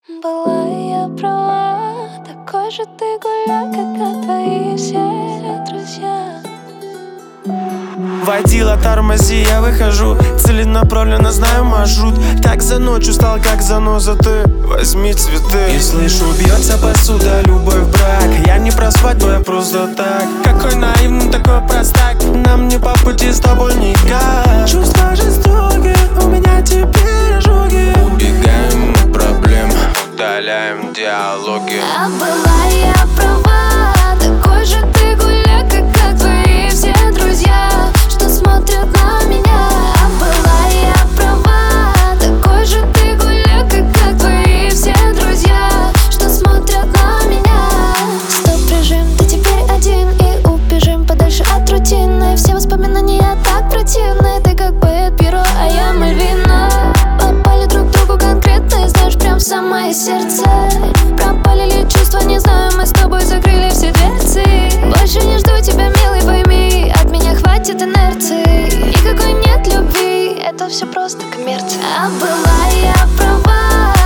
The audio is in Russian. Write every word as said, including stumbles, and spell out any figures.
Была я права, такой же ты гуляй, как твои все друзья. Водила, тормози, я выхожу, целенаправленно знаю маршрут. Так за ночь устал, как заноза, ты возьми цветы. И слышу, бьется посуда, любовь, брак. Я не про свадьбу, я просто так. Какой наивный, такой простак. Нам не по пути с тобой никак. Чувства жестокие, у меня теперь ожоги. Убегаем от проблем, удаляем диалоги. А была я права, такой же ты гуляй, как, как твои все друзья, что смотрят на меня. А была я права, такой же ты гуляй, как, как твои все друзья, что смотрят на меня. Стоп, режим, ты теперь один, и убежим подальше от рутины. Все воспоминания так противны, ты как Бэт Пиро, а я Мальвина. Попали друг к другу конкретно, и знаешь, прям в самое сердце. Пропали ли чувства, не знаю, мы с тобой закрыли все дверцы. Больше не жду тебя, милый, пойми, от меня хватит инерции. Никакой нет любви, это все просто коммерция. А была я права,